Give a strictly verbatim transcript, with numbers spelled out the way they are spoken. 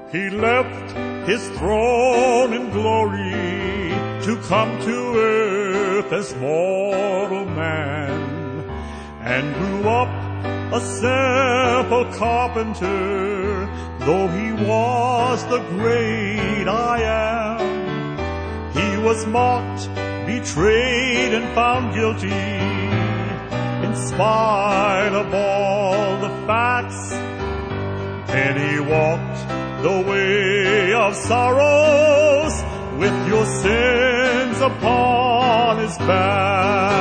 He left his throne in glory to come to earth as mortal man, and grew up a simple carpenter, though he was the great I am. He was mocked, betrayed, and found guilty in spite of all the facts. Then he walked the way of sorrows with your sins upon his back.